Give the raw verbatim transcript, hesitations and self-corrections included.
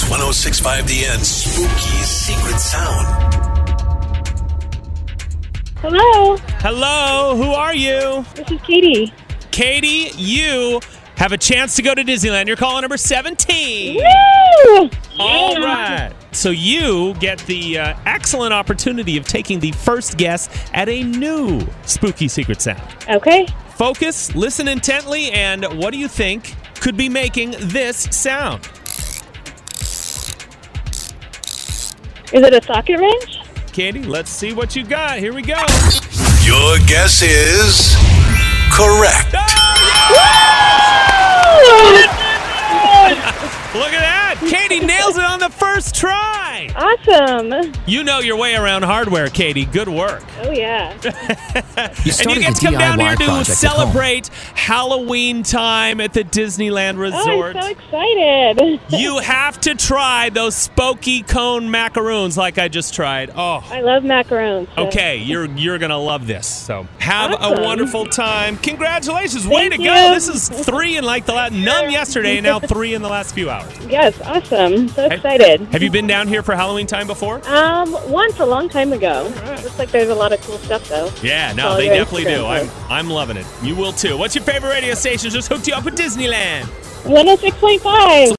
one oh six point five The End Spooky Secret Sound. Hello. Hello, who are you? This is Katie. Katie, you have a chance to go to Disneyland. You're calling number seventeen. Woo! All Yeah. right. So you get the uh, excellent opportunity of taking the first guess at a new spooky secret sound. Okay. Focus, listen intently, and what do you think could be making this sound? Is it a socket wrench? Katie, let's see what you got. Here we go. Your guess is correct. Look at that. Katie nails it on the first try. Awesome. You know your way around hardware, Katie. Good work. Oh, yeah. And you get to come down here to celebrate Halloween time at the Disneyland Resort. Oh, I'm so excited. You have to try those spooky cone macaroons like I just tried. Oh. I love macarons. So. Okay, you're you're going to love this. So have Awesome. a wonderful time. Congratulations. Way Thank to you. go. This is three in like the last, none yesterday, and now three in the last few hours. Yes, awesome. So excited. Have you been down here for Halloween time before? Um, once a long time ago. Looks like there's a lot of cool stuff, though. Yeah, no, Oh, they your definitely do. Instagram I'm post. I'm loving it. You will too. What's your favorite radio station? Just hooked you up with Disneyland. one oh six point five.